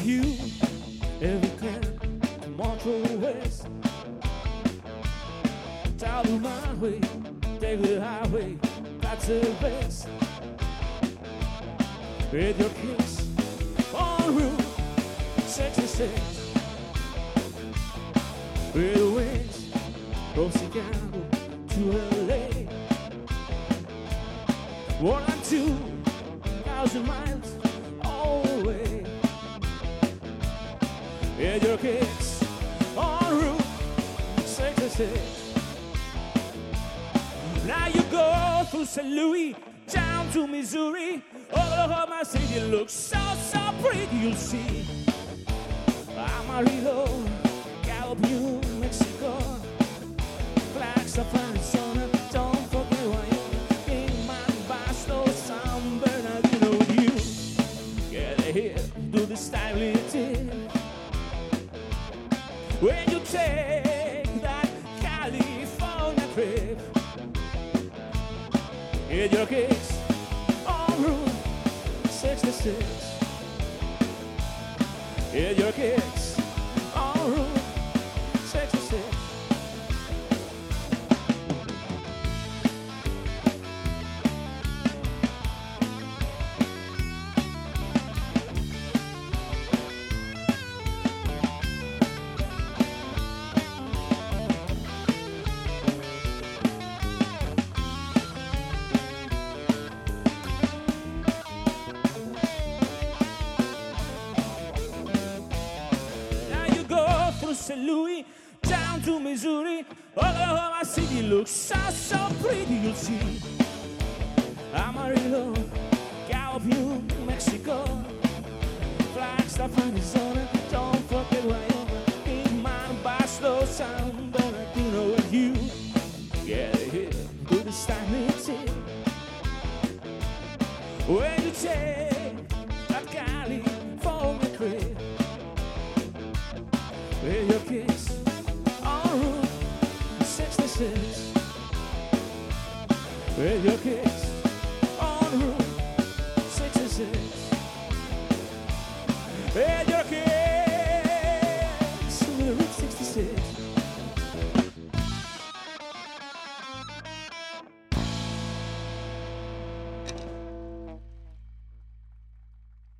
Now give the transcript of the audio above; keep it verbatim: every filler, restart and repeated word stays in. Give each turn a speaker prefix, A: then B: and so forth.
A: you. Everything to Montreux West. Down to my way, take the highway, that's the best. With your kiss on Route sixty-six. With the wings from Chicago to L A. One and two thousand miles away. With your kiss on Route sixty-six. Now you go through Saint Louis, down to Missouri. Oklahoma City looks so, so pretty, you'll see. Amarillo, Gallup, New Mexico. Flagstaff, Arizona, don't forget Wyoming. Kingman, Barstow, San Bernardino, you get here, do the stability. When you take that California trip, get your kicks on Route sixty-six. Get your kicks on Route sixty-six. Saint Louis, down to Missouri. Oklahoma City looks so, so pretty, you'll see. Amarillo, Gallup, New Mexico. Flagstaff, Arizona, don't forget Wyoming. Kingman, Barstow, San Bernardino, and you get here to the stability. When you take that California trip, with your kiss on Route sixty-six. With your kiss on Route sixty-six. With your